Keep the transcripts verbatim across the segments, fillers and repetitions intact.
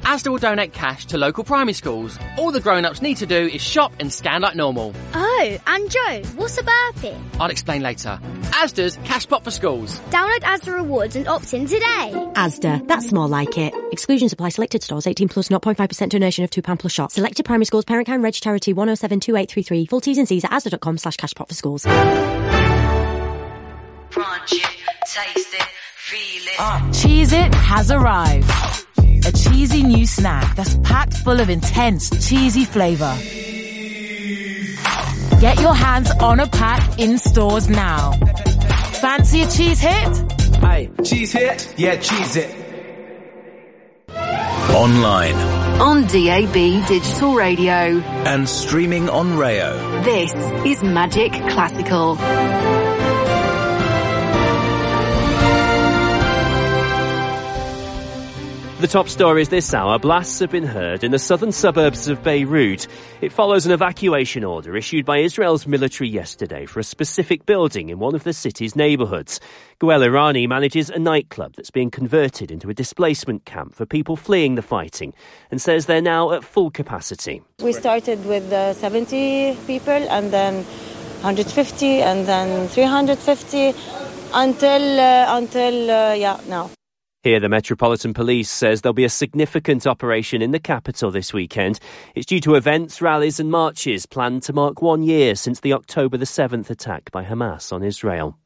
Asda will donate cash to local primary schools. All the grown-ups need to do is shop and scan like normal. Oh, and Joe, what's a burpee? I'll explain later. Asda's Cash Pot for Schools. Download Asda Rewards and opt in today. Asda, that's more like it. Exclusions apply. Selected stores. eighteen plus zero point five percent donation of two pounds plus shop. Selected primary schools. Parent Kind Reg Charity one oh seven two eight three three. Full T's and C's at asda.com slash cashpot for schools. Crunch it, taste it, feel it. Uh, Cheez It has arrived. A cheesy new snack that's packed full of intense, cheesy flavour. Get your hands on a pack in stores now. Fancy a cheese hit? Aye, cheese hit? Yeah, cheese it. Online. On D A B Digital Radio. And streaming on Rayo. This is Magic Classical. The top stories this hour. Blasts have been heard in the southern suburbs of Beirut. It follows an evacuation order issued by Israel's military yesterday for a specific building in one of the city's neighbourhoods. Gouel Irani manages a nightclub that's being converted into a displacement camp for people fleeing the fighting and says they're now at full capacity. We started with uh, seventy people and then one hundred fifty and then three hundred fifty until, uh, until uh, yeah, now. Here, the Metropolitan Police says there'll be a significant operation in the capital this weekend. It's due to events, rallies and marches planned to mark one year since the October the seventh attack by Hamas on Israel.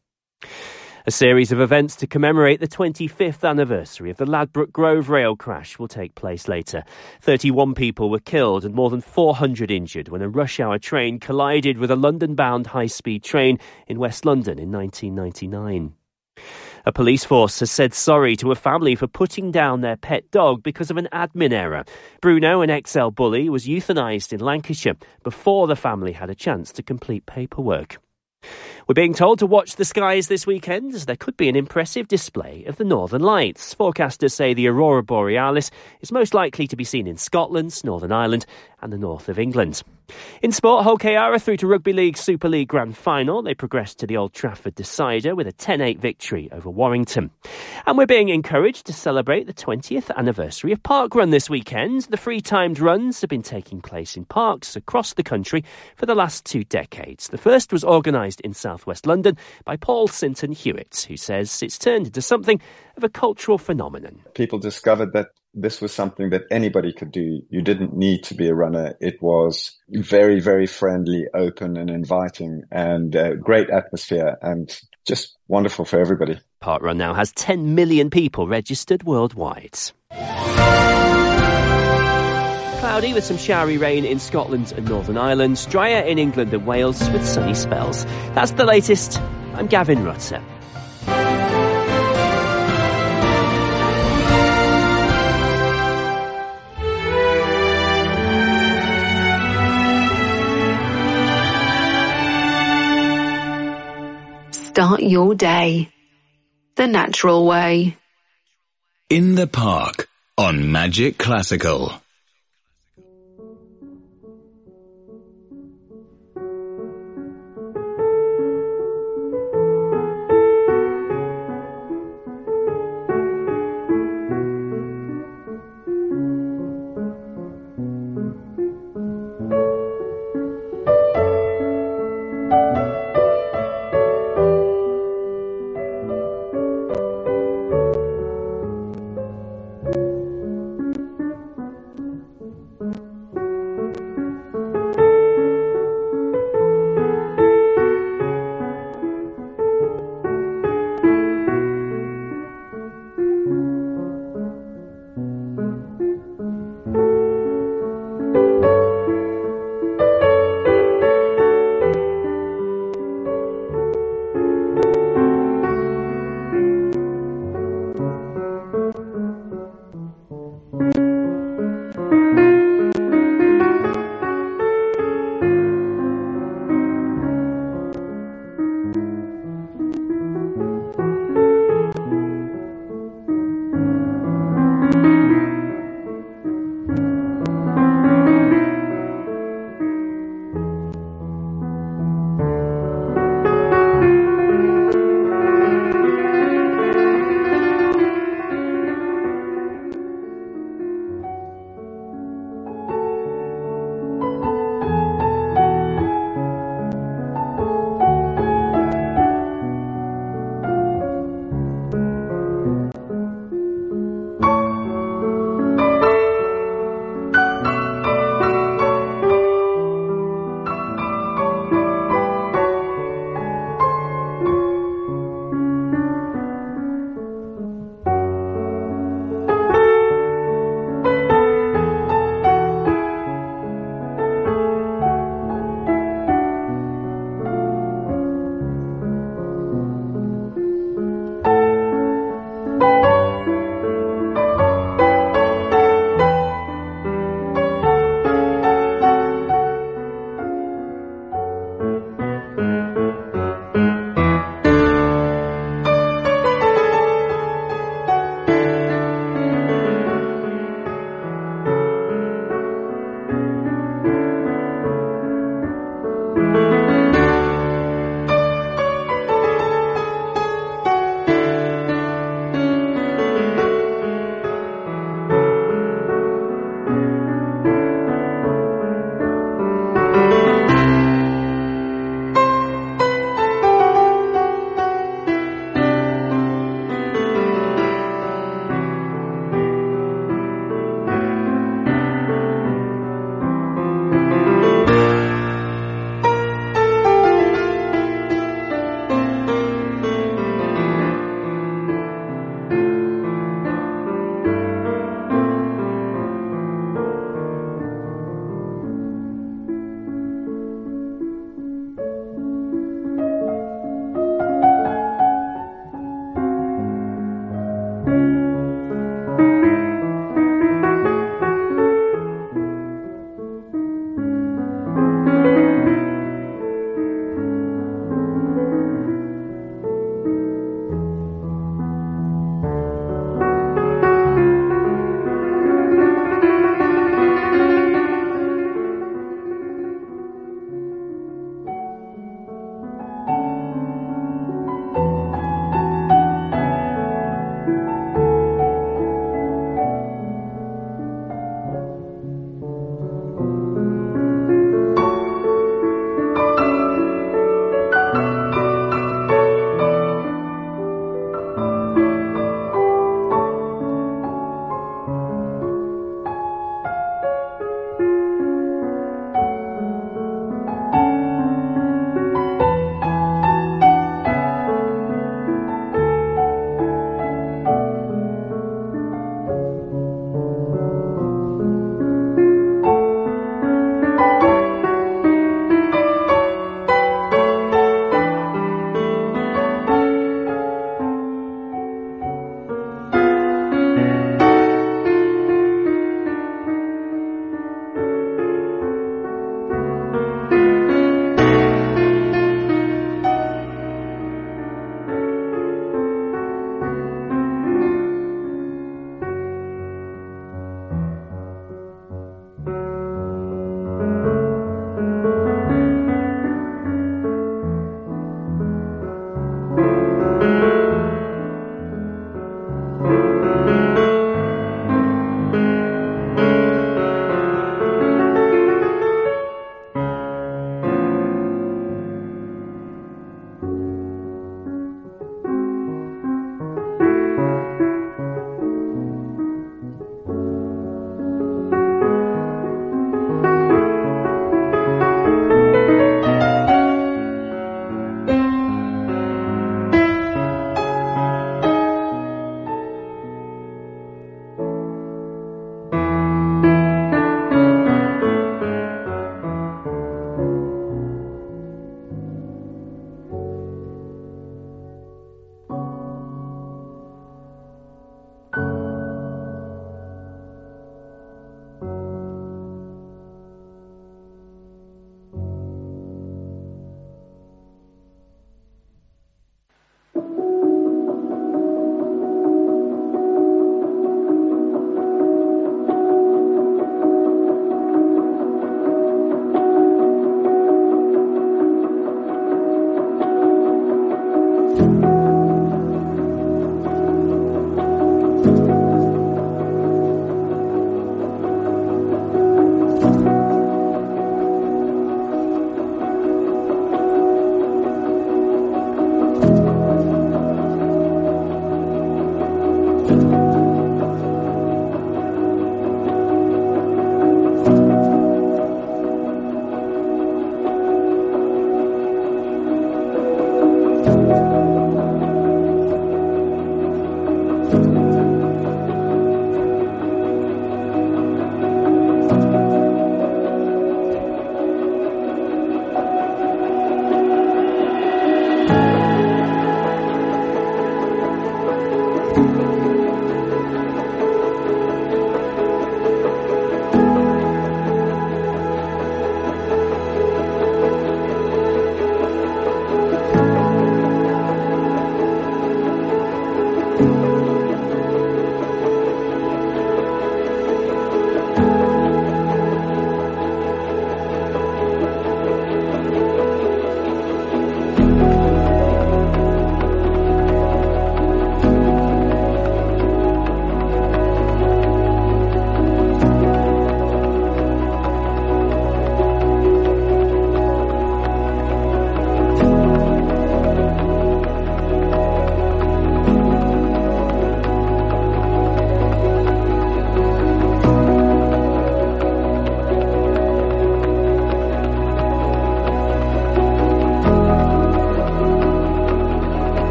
A series of events to commemorate the twenty-fifth anniversary of the Ladbroke Grove rail crash will take place later. thirty-one people were killed and more than four hundred injured when a rush-hour train collided with a London-bound high-speed train in West London in nineteen ninety-nine. A police force has said sorry to a family for putting down their pet dog because of an admin error. Bruno, an X L bully, was euthanised in Lancashire before the family had a chance to complete paperwork. We're being told to watch the skies this weekend as there could be an impressive display of the Northern Lights. Forecasters say the Aurora Borealis is most likely to be seen in Scotland, Northern Ireland and the north of England. In sport, Hull K R are through to Rugby League Super League Grand Final. They progressed to the Old Trafford decider with a ten eight victory over Warrington. And we're being encouraged to celebrate the twentieth anniversary of Parkrun this weekend. The free-timed runs have been taking place in parks across the country for the last two decades. The first was organised in South West London by Paul Sinton Hewitt, who says it's turned into something of a cultural phenomenon. People discovered that this was something that anybody could do. You didn't need to be a runner. It was very, very friendly, open and inviting and uh, great atmosphere and just wonderful for everybody. Parkrun now has ten million people registered worldwide. Cloudy with some showery rain in Scotland and Northern Ireland. Drier in England and Wales with sunny spells. That's the latest. I'm Gavin Rutter. Start your day the natural way. In the Park on Magic Classical.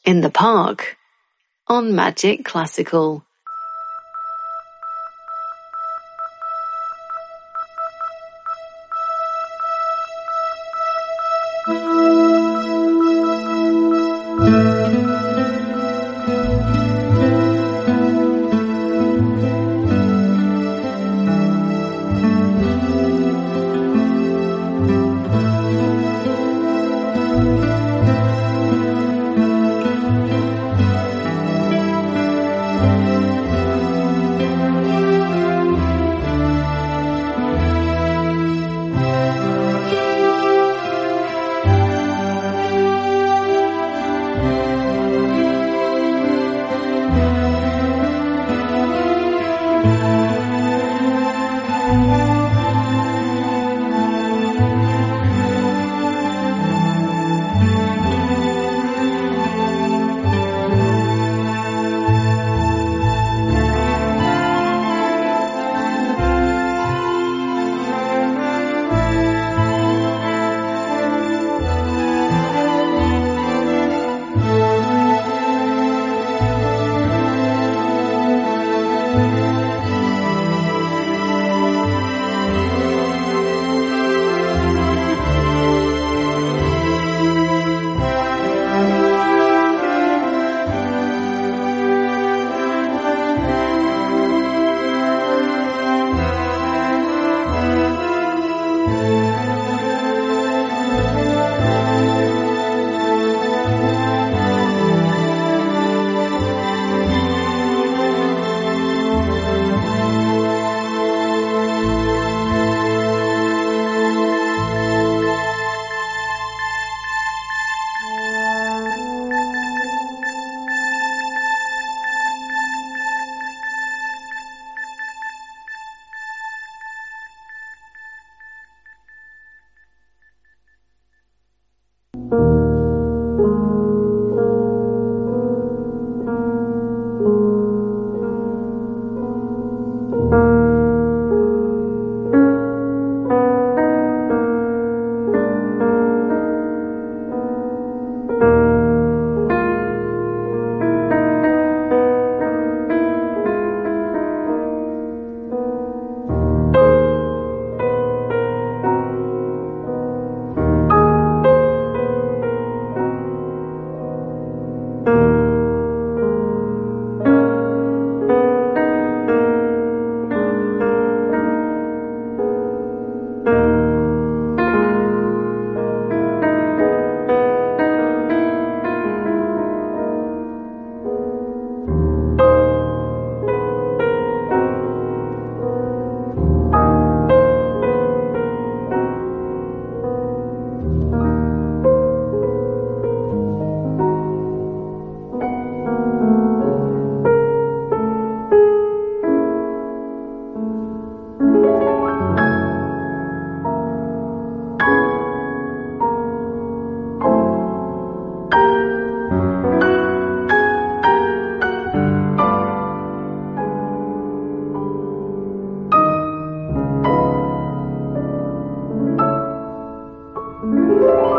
in the Park on Magic Classical. Thank you.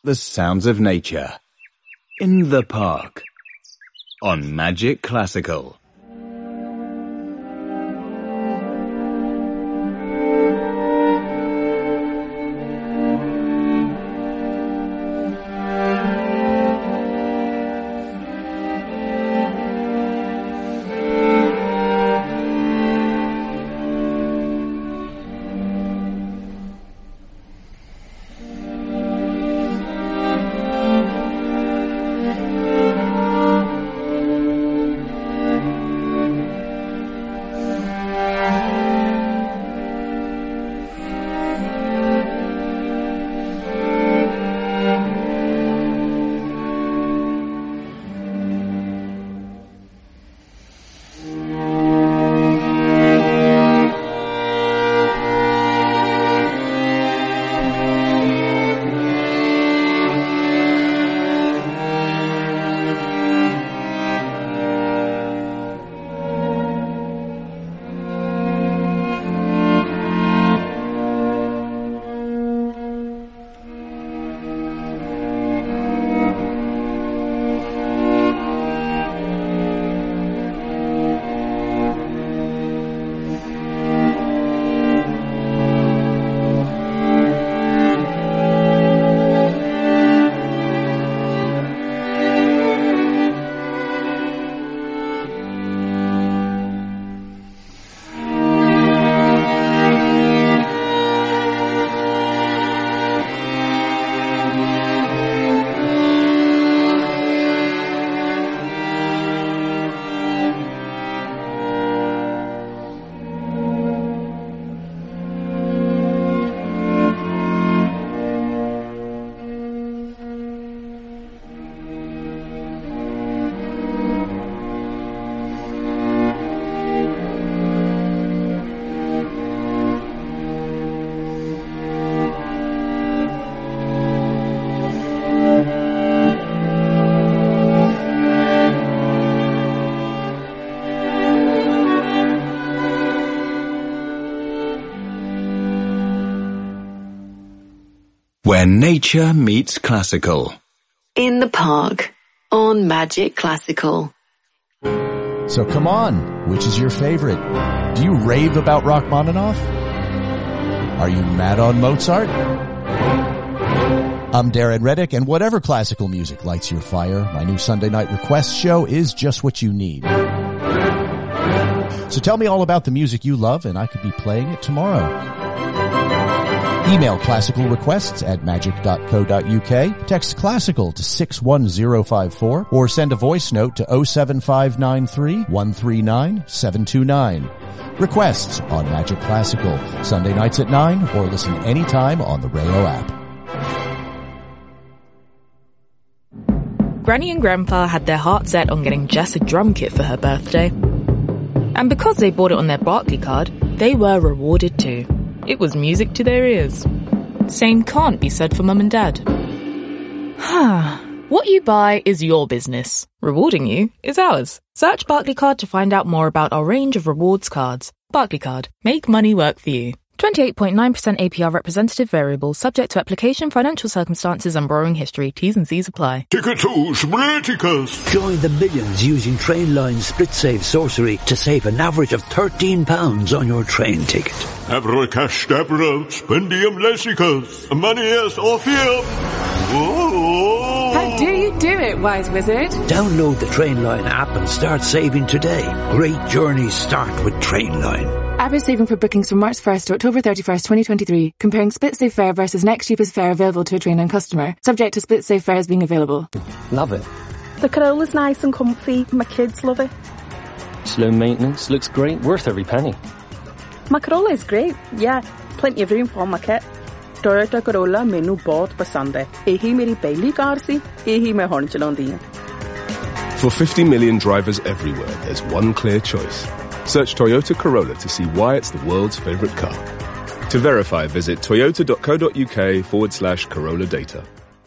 the sounds of nature. In the Park. On Magic Classical. Where nature meets classical. In the Park. On Magic Classical. So come on, which is your favorite? Do you rave about Rachmaninoff? Are you mad on Mozart? I'm Darren Reddick, and whatever classical music lights your fire, my new Sunday night request show is just what you need. So tell me all about the music you love, and I could be playing it tomorrow. Email classical requests at magic dot co dot uk, text classical to six one zero five four, or send a voice note to oh seven five nine three, one three nine, seven two nine. Requests on Magic Classical, Sunday nights at nine, or listen anytime on the Rayo app. Granny and Grandpa had their heart set on getting Jess a drum kit for her birthday. And because they bought it on their Barclay card, they were rewarded too. It was music to their ears. Same can't be said for Mum and Dad. What you buy is your business. Rewarding you is ours. Search Barclay Card to find out more about our range of rewards cards. Barclay Card. Make money work for you. twenty-eight point nine percent A P R representative variable, subject to application, financial circumstances and borrowing history. T's and C's apply. Ticket to Spliticus. Join the millions using Trainline Split Save Sorcery to save an average of thirteen pounds on your train ticket. Abracadabra, spendium lessicus, manias orpheum. How do you do it, wise wizard? Download the Trainline app and start saving today. Great journeys start with Trainline. Average saving for bookings from March first to October thirty-first, twenty twenty-three. Comparing Split Save fare versus next cheapest fare available to a Trainline customer. Subject to Split Save fares being available. Love it. The Corolla's nice and comfy. My kids love it. Slow maintenance, looks great, worth every penny. My Corolla is great, yeah. Plenty of room for my kit. Toyota Corolla ਮੈਨੂੰ ਬਹੁਤ ਪਸੰਦ ਹੈ। ਇਹੀ ਮੇਰੀ ਪਹਿਲੀ ਕਾਰ ਸੀ, ਇਹੀ ਮੈਂ ਹੁਣ ਚਲਾਉਂਦੀ ਹਾਂ। For fifty million drivers everywhere, there's one clear choice. Search Toyota Corolla to see why it's the world's favorite car. To verify, visit toyota.co.uk forward slash Corolla data.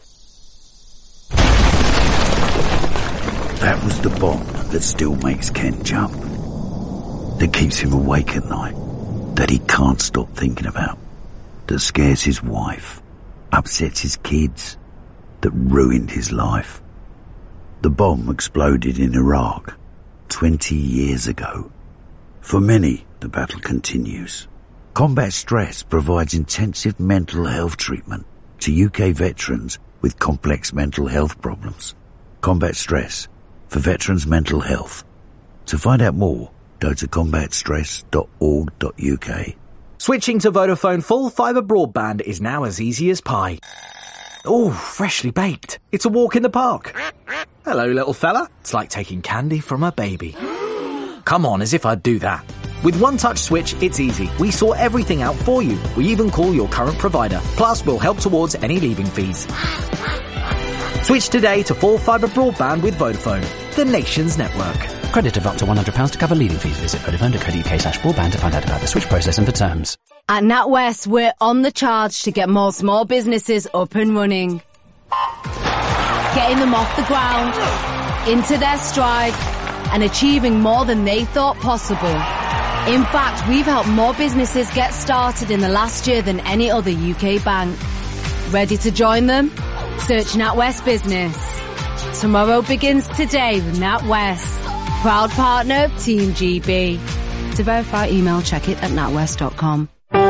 That was the bond that still makes Ken jump. That keeps him awake at night. That he can't stop thinking about. That scares his wife. Upsets his kids. that ruined his life. The bomb exploded in Iraq twenty years ago. For many, the battle continues. Combat Stress provides intensive mental health treatment to U K veterans with complex mental health problems. Combat Stress, for veterans' mental health. To find out more, go to combat stress dot org dot U K. Switching to Vodafone full fibre broadband is now as easy as pie. Oh, freshly baked. It's a walk in the park. Hello, little fella. It's like taking candy from a baby. Come on, as if I'd do that. With One Touch Switch, it's easy. We sort everything out for you. We even call your current provider. Plus, we'll help towards any leaving fees. Switch today to full fibre broadband with Vodafone, the nation's network. Credit of up to one hundred pounds to cover leaving fees. Visit vodafone dot co dot U K slash broadband to find out about the switch process and for terms. At NatWest, we're on the charge to get more small businesses up and running. Getting them off the ground, into their stride, and achieving more than they thought possible. In fact, we've helped more businesses get started in the last year than any other U K bank. Ready to join them? Search NatWest Business. Tomorrow begins today with NatWest. Proud partner of Team G B. To verify email, check it at natwest dot com.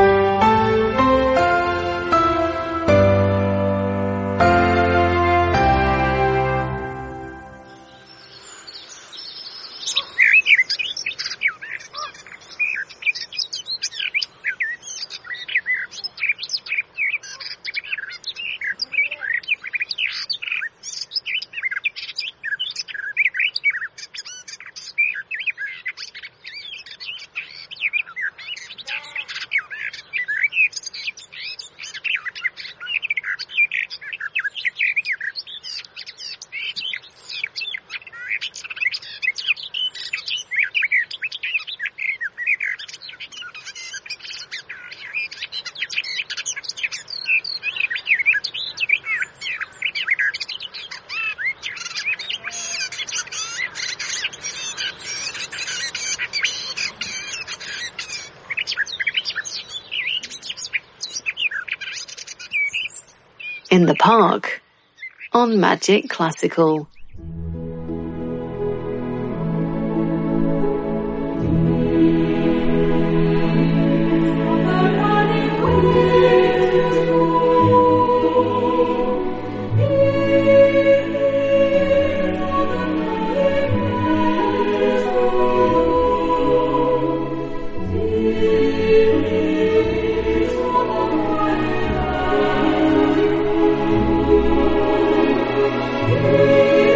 In the Park on Magic Classical. Thank you.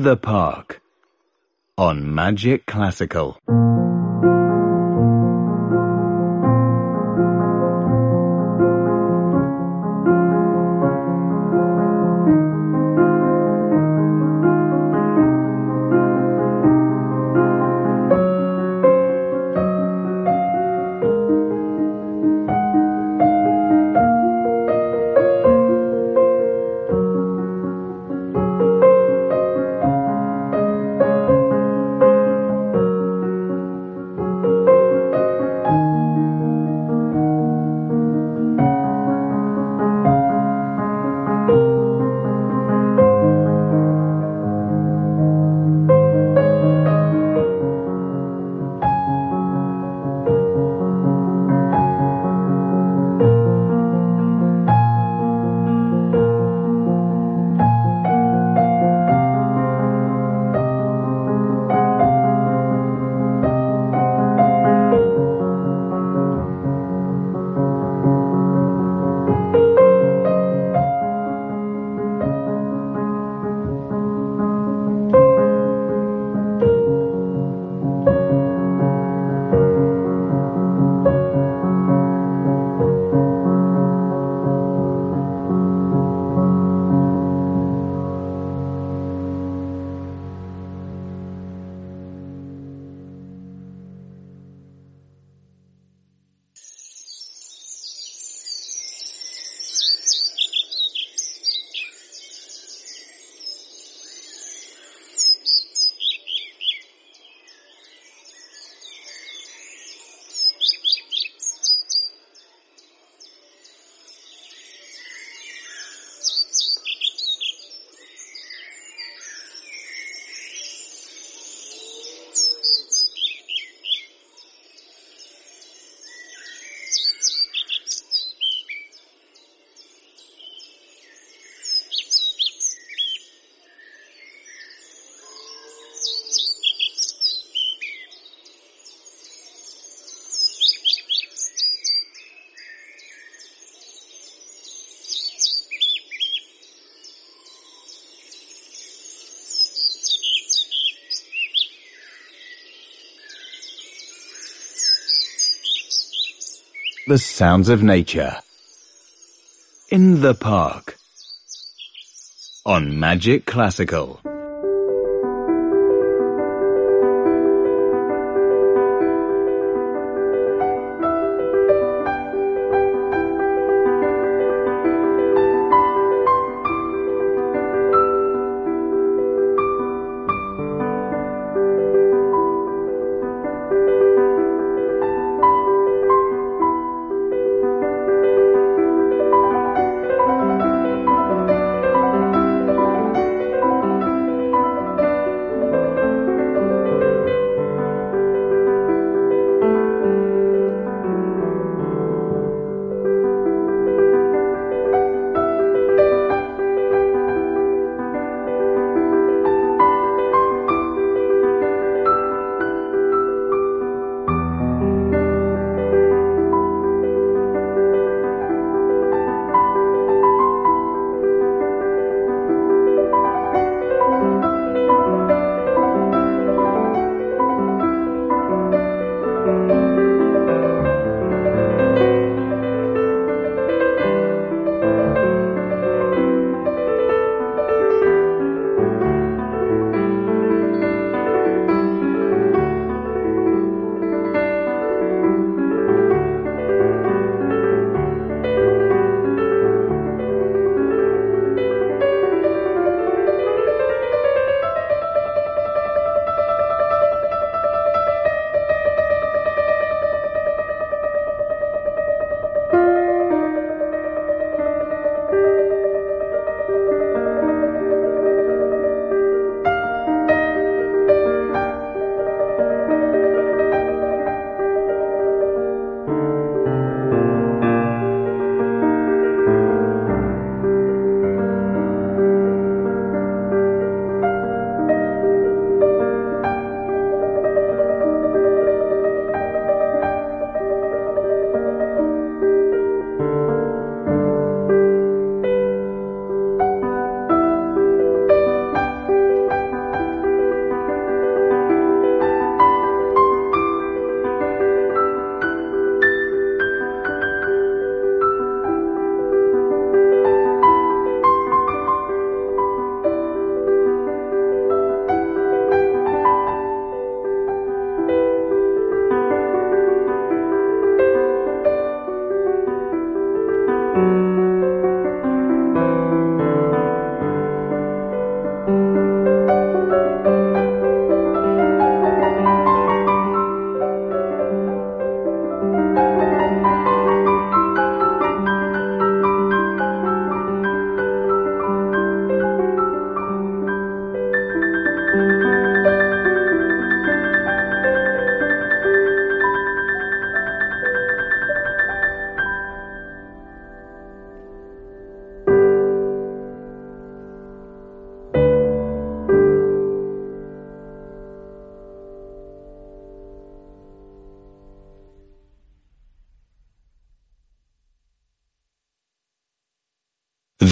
the Park on Magic Classical. The sounds of nature in the park on Magic Classical.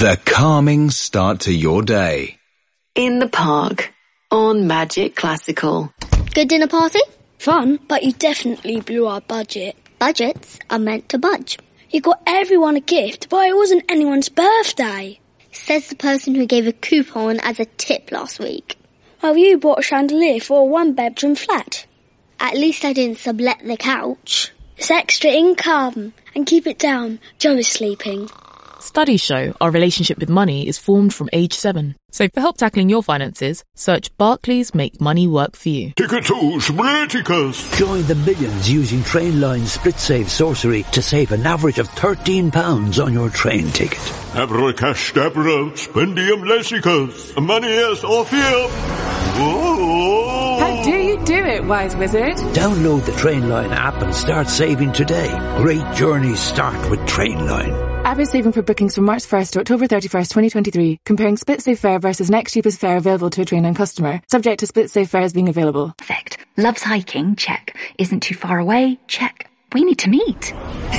The calming start to your day. In the Park on Magic Classical. Good dinner party? Fun, but you definitely blew our budget. Budgets are meant to budge. You got everyone a gift, but it wasn't anyone's birthday. Says the person who gave a coupon as a tip last week. Oh, you bought a chandelier for a one-bedroom flat. At least I didn't sublet the couch. It's extra income. And keep it down, Joe is sleeping. Studies show our relationship with money is formed from age seven. So for help tackling your finances, search Barclays Make Money Work For You. Ticket to Spliticus. Join the millions using Trainline Split Save Sorcery to save an average of thirteen pounds on your train ticket. Abracadabra, spendium lessicus. Money is Orpheum. Whoa. How do you do it, wise wizard? Download the Trainline app and start saving today. Great journeys start with Trainline. App is saving for bookings from March first to October thirty-first, twenty twenty-three, comparing split save fare versus next cheapest fare available to a Trainline customer, subject to split save fares being available. Perfect. Loves hiking? Check. Isn't too far away? Check. We need to meet.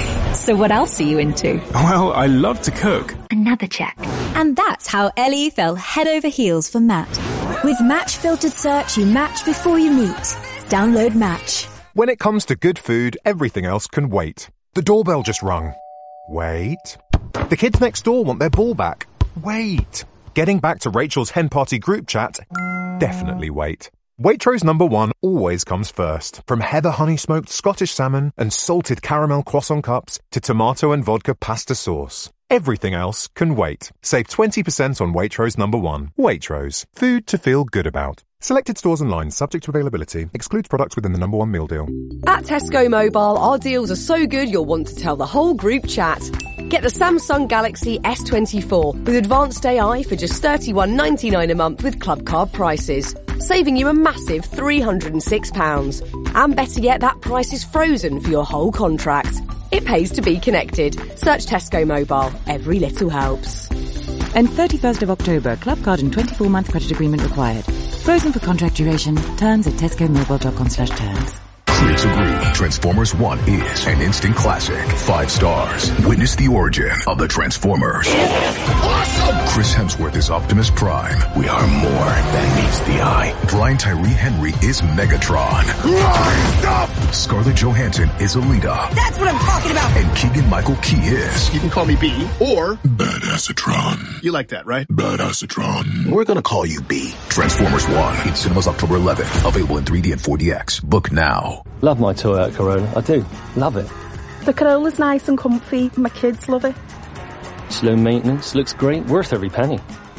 So what else are you into? Well, I love to cook. Another check. And that's how Ellie fell head over heels for Matt. With Match Filtered Search, you match before you meet. Download Match. When it comes to good food, everything else can wait. The doorbell just rung. Wait. The kids next door want their ball back. Wait. Getting back to Rachel's hen party group chat? Definitely wait. Waitrose number one always comes first. From heather honey smoked Scottish salmon and salted caramel croissant cups to tomato and vodka pasta sauce. Everything else can wait. Save twenty percent on Waitrose number one. Waitrose. Food to feel good about. Selected stores and lines subject to availability. Excludes products within the number one meal deal. At Tesco Mobile, our deals are so good you'll want to tell the whole group chat. Get the Samsung Galaxy S twenty-four with advanced A I for just thirty-one ninety-nine a month with Club Card prices, saving you a massive three hundred six pounds. And better yet, that price is frozen for your whole contract. It pays to be connected. Search Tesco Mobile. Every little helps. And thirty-first of October, Club Card and twenty-four month credit agreement required. Frozen for contract duration. Terms at tescomobile.com slash terms. Critics agree Transformers one is an instant classic. Five stars. Witness the origin of the Transformers. Awesome! Chris Hemsworth is Optimus Prime. We are more than meets the eye. Brian Tyree Henry is Megatron. Rise up! Scarlett Johansson is Alita. That's what I'm talking about! And Keegan-Michael Key is... You can call me B or... Badassatron. You like that, right? Badassatron. We're gonna call you B. Transformers one in cinemas October eleventh. Available in three D and four D X. Book now. Love my Toyota Corolla. I do. Love it. The Corolla's nice and comfy. My kids love it. Slow maintenance. Looks great. Worth every penny.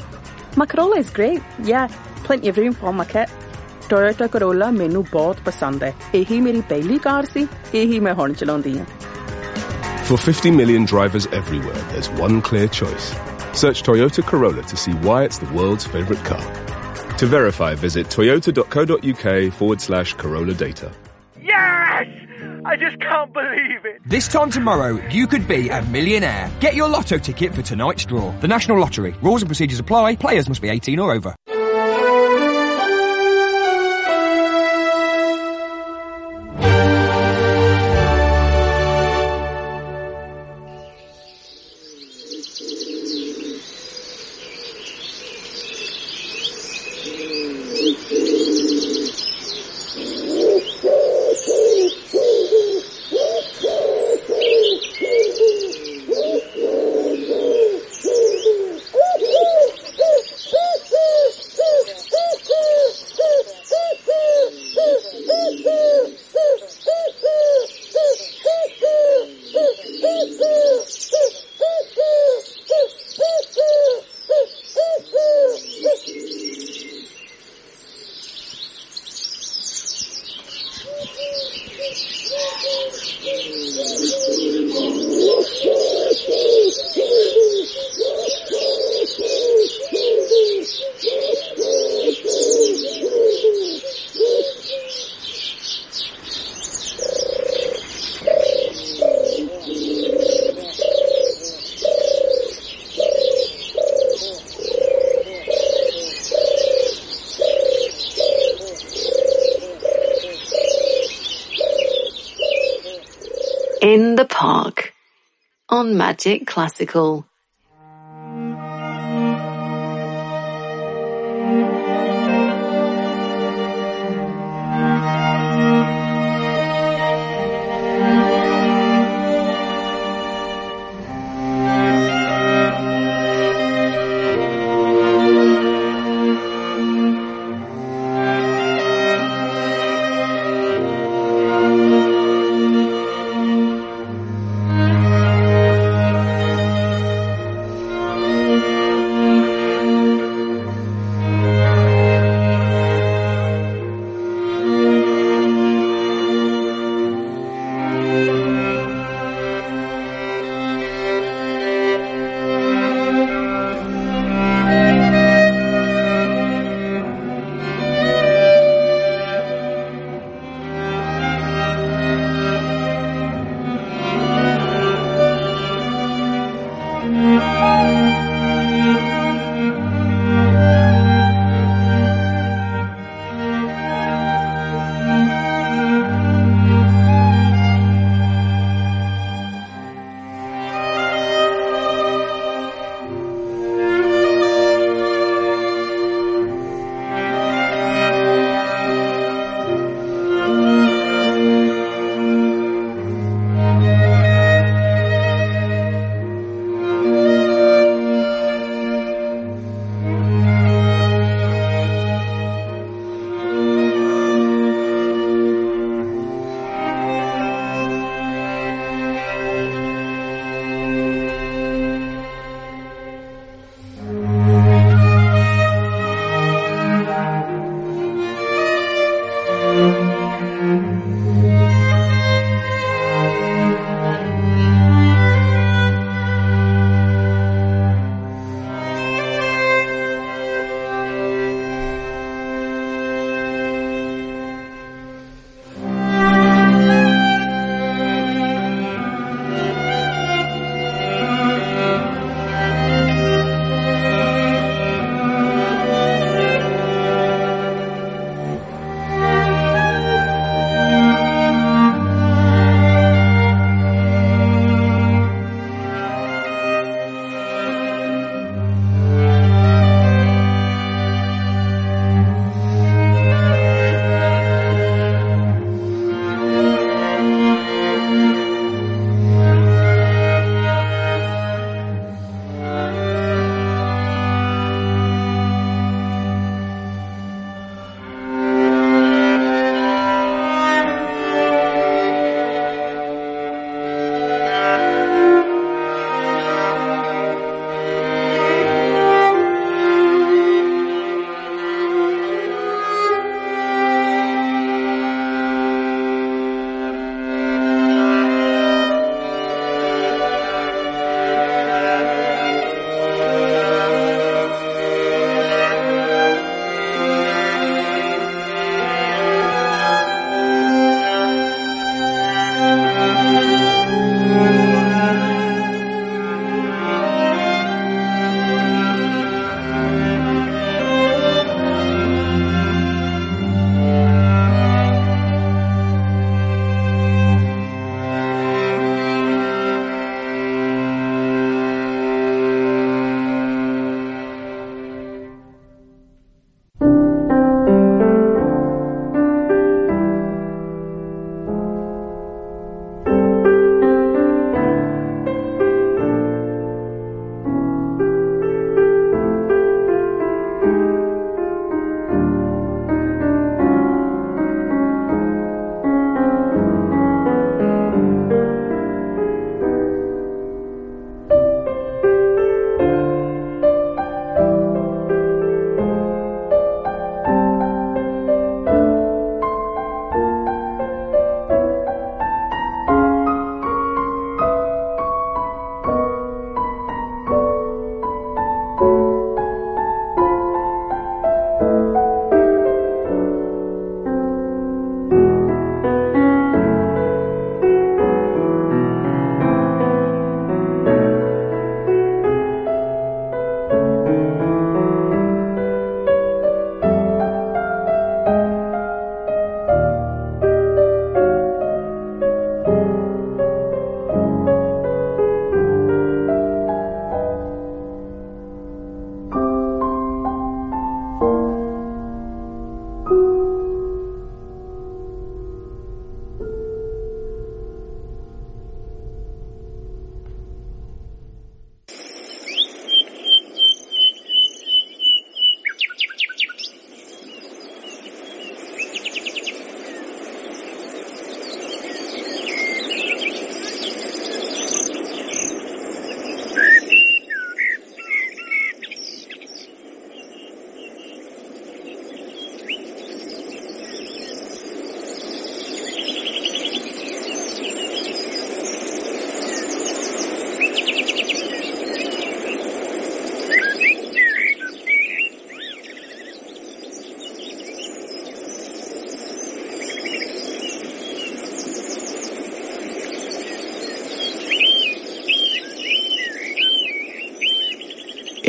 My Corolla is great. Yeah, plenty of room for my kit. Toyota Corolla मैनू बहुत पसंद है. यही मेरी पहली car सी. यही मैं हुण चलाउंदी हां. For fifty million drivers everywhere, there's one clear choice. Search Toyota Corolla to see why it's the world's favorite car. To verify, visit toyota.co.uk forward slash Corolla data. Yes! I just can't believe it. This time tomorrow, you could be a millionaire. Get your lotto ticket for tonight's draw. The National Lottery. Rules and procedures apply. Players must be eighteen or over. In the Park on Magic Classical.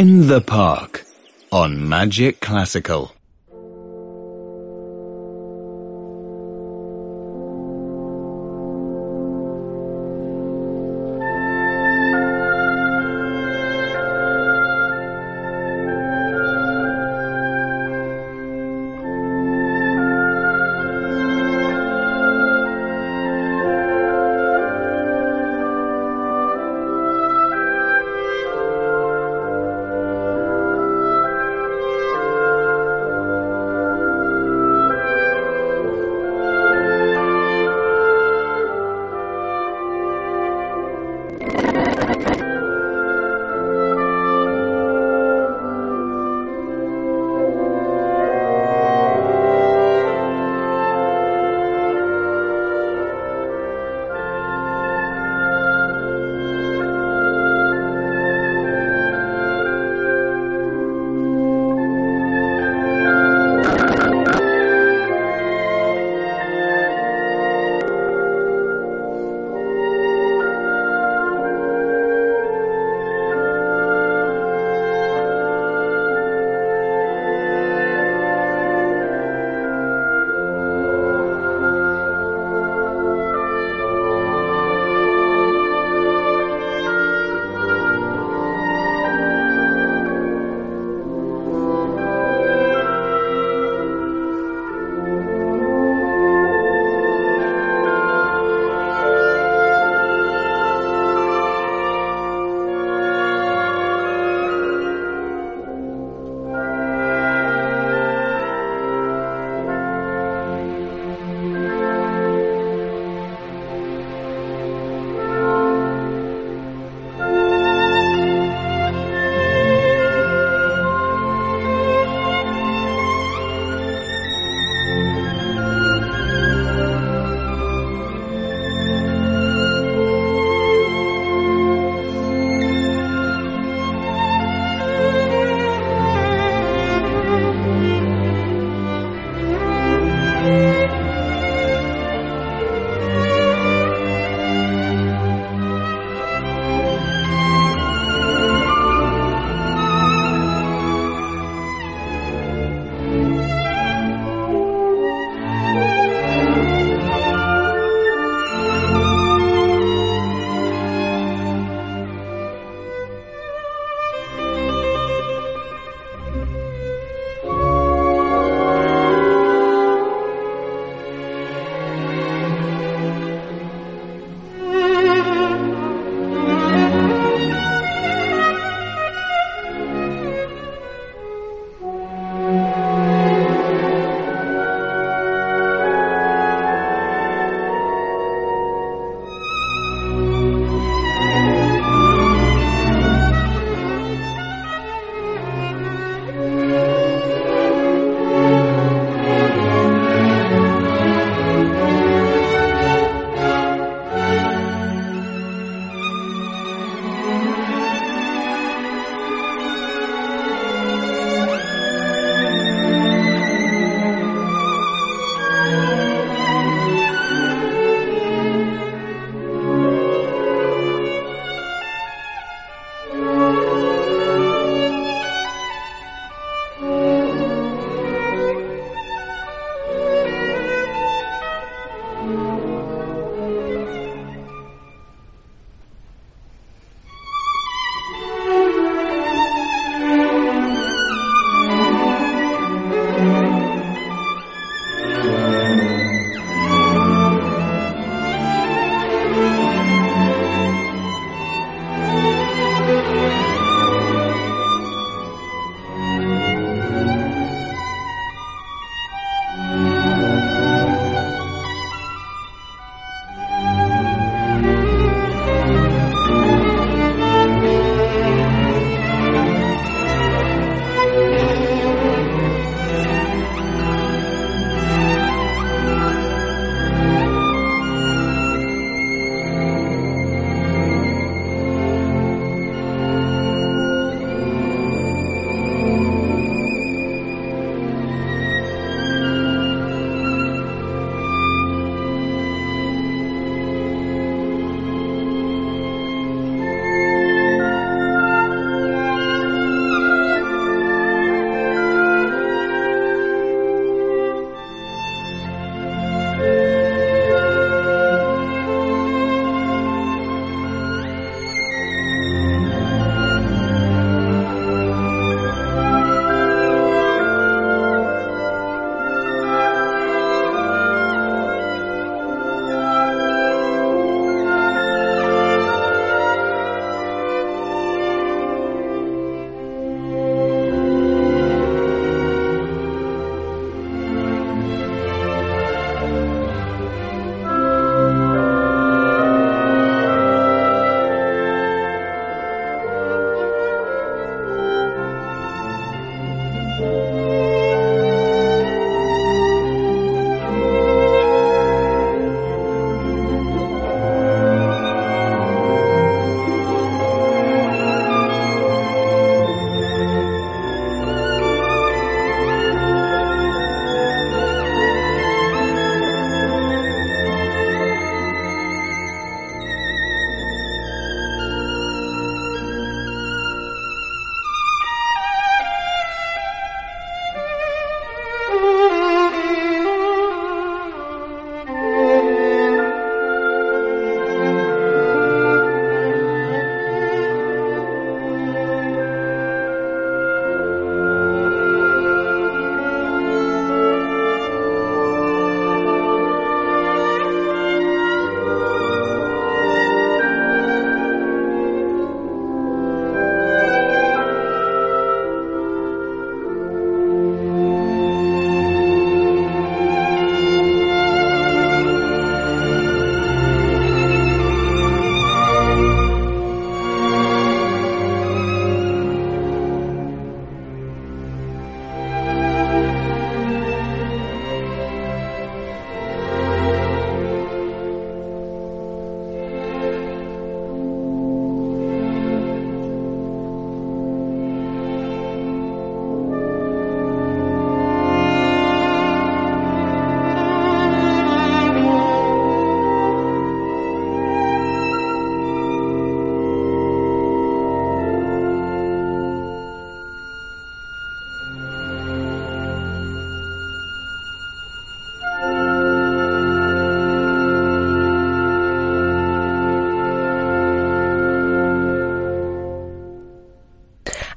In the Park on Magic Classical.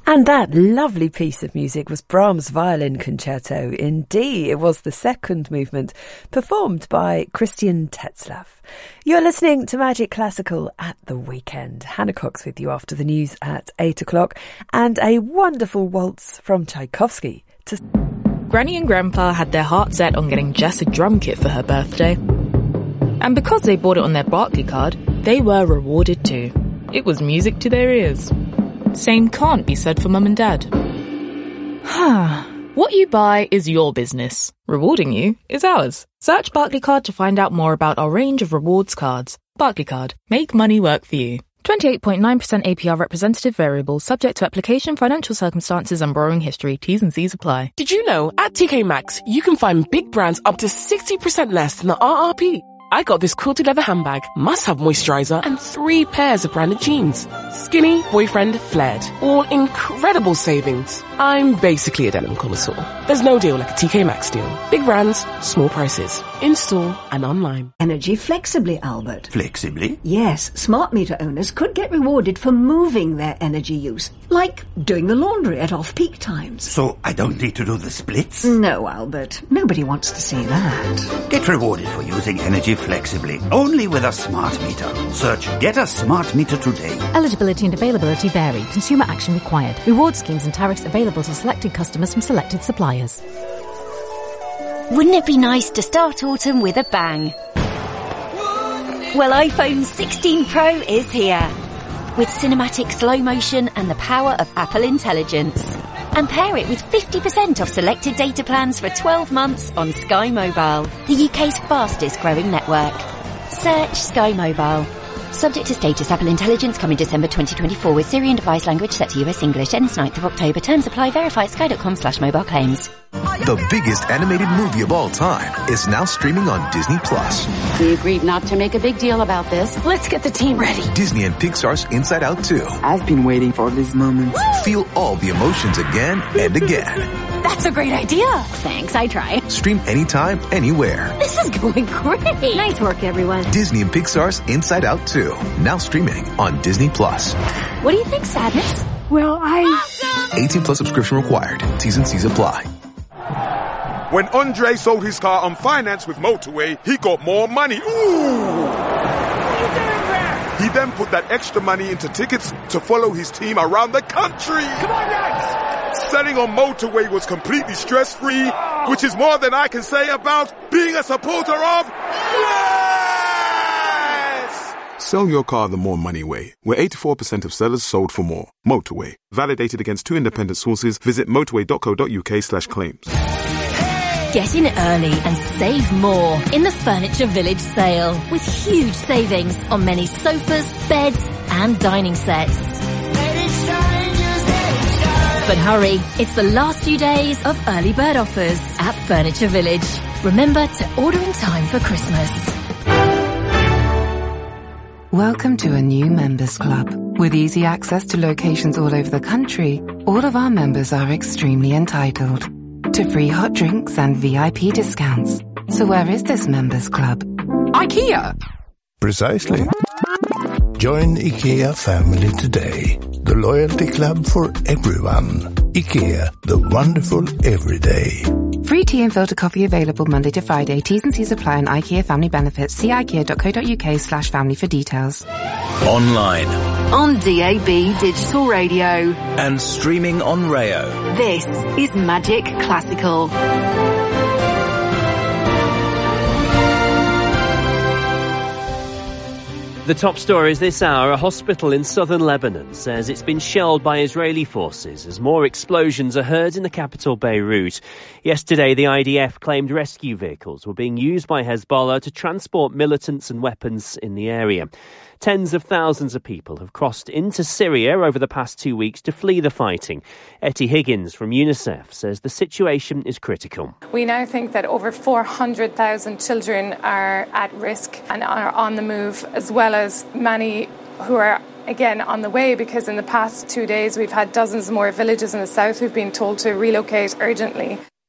And that lovely piece of music was Brahms' Violin Concerto in D. It was the second movement, performed by Christian Tetzlaff. You're listening to Magic Classical at the weekend. Hannah Cox with you after the news at eight o'clock, and a wonderful waltz from Tchaikovsky. To... Granny and Grandpa had their heart set on getting Jess a drum kit for her birthday. And because they bought it on their Barclay card, they were rewarded too. It was music to their ears. Same can't be said for Mum and Dad. What you buy is your business. Rewarding you is ours. Search Barclaycard to find out more about our range of rewards cards. Barclaycard. Make money work for you. twenty-eight point nine percent A P R representative variable, subject to application, financial circumstances and borrowing history. T's and C's apply. Did you know at T K Maxx you can find big brands up to sixty percent less than the R R P? I got this quilted leather handbag, must-have moisturizer, and three pairs of branded jeans. Skinny, boyfriend, flared. All incredible savings. I'm basically a denim connoisseur. There's no deal like a T K Maxx deal. Big brands, small prices. In-store and online. Energy flexibly, Albert. Flexibly? Yes, smart meter owners could get rewarded for moving their energy use. Like doing the laundry at off-peak times. So I don't need to do the splits? No, Albert. Nobody wants to see that. Get rewarded for using energy flexibly, only with a smart meter. Search Get a Smart Meter today. Eligibility and availability vary. Consumer action required. Reward schemes and tariffs available to selected customers from selected suppliers. Wouldn't it be nice to start autumn with a bang? Well, iPhone sixteen Pro is here. With cinematic slow motion and the power of Apple Intelligence. And pair it with fifty percent off selected data plans for twelve months on Sky Mobile, the U K's fastest growing network. Search Sky Mobile. Subject to status, Apple Intelligence coming December twenty twenty-four with Syrian device language set to U S English. Ends ninth of October. Terms apply. Verify at sky.com slash mobile claims. The biggest animated movie of all time is now streaming on Disney Plus. We agreed not to make a big deal about this. Let's get the team ready. Disney and Pixar's Inside Out two. I've been waiting for this moment. Feel all the emotions again and again. That's a great idea. Thanks, I try. Stream anytime, anywhere. This is going great. Nice work, everyone. Disney and Pixar's Inside Out two. Now streaming on Disney Plus. What do you think, Sadness? Well, I... Awesome. eighteen plus subscription required. T's and C's apply. When Andre sold his car on finance with Motorway, he got more money. Ooh! What are you doing there? He then put that extra money into tickets to follow his team around the country. Come on, guys! Selling on Motorway was completely stress-free, oh. which is more than I can say about being a supporter of... Yes! Sell your car the more money way, where eighty-four percent of sellers sold for more. Motorway. Validated against two independent sources. Visit motorway.co.uk slash claims. Get in early and save more in the Furniture Village sale with huge savings on many sofas, beds and dining sets. But hurry, it's the last few days of early bird offers at Furniture Village. Remember to order in time for Christmas. Welcome to a new members club. With easy access to locations all over the country, all of our members are extremely entitled to free hot drinks and V I P discounts. So where is this members club? IKEA! Precisely. Join IKEA family today. The loyalty club for everyone. IKEA, the wonderful everyday. Free tea and filter coffee available Monday to Friday. T's and C's apply on IKEA family benefits. See ikea.co.uk slash family for details. Online. On D A B digital radio. And streaming on Rayo. This is Magic Classical. The top stories this hour. A hospital in southern Lebanon says it's been shelled by Israeli forces as more explosions are heard in the capital Beirut. Yesterday, the I D F claimed rescue vehicles were being used by Hezbollah to transport militants and weapons in the area. Tens of thousands of people have crossed into Syria over the past two weeks to flee the fighting. Etty Higgins from UNICEF says the situation is critical. We now think that over four hundred thousand children are at risk and are on the move, as well as many who are, again, on the way, because in the past two days we've had dozens more villages in the south who've been told to relocate urgently.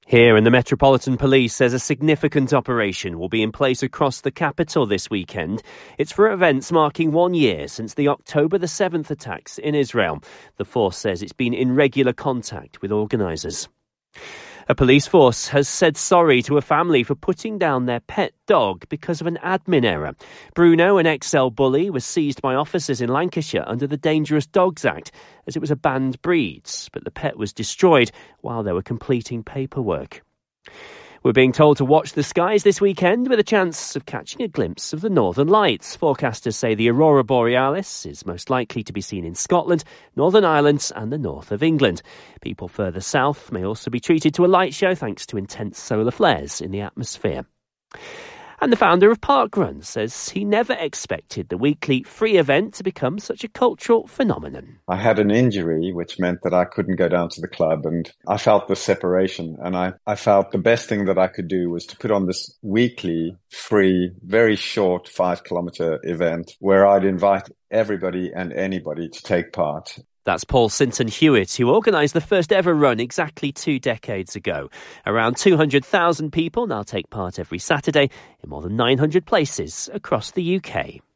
Here, and the Metropolitan Police says a significant operation will be in place across the capital this weekend. It's for events marking one year since the October the seventh attacks in Israel. The force says it's been in regular contact with organisers. A police force has said sorry to a family for putting down their pet dog because of an admin error. Bruno, an X L bully, was seized by officers in Lancashire under the Dangerous Dogs Act as it was a banned breed, but the pet was destroyed while they were completing paperwork. We're being told to watch the skies this weekend with a chance of catching a glimpse of the Northern Lights. Forecasters say the Aurora Borealis is most likely to be seen in Scotland, Northern Ireland and the north of England. People further south may also be treated to a light show thanks to intense solar flares in the atmosphere. And the founder of Parkrun says he never expected the weekly free event to become such a cultural phenomenon. I had an injury, which meant that I couldn't go down to the club, and I felt the separation. And I, I felt the best thing that I could do was to put on this weekly, free, very short five-kilometre event where I'd invite everybody and anybody to take part. That's Paul Sinton Hewitt, who organised the first ever run exactly two decades ago. Around two hundred thousand people now take part every Saturday in more than nine hundred places across the U K.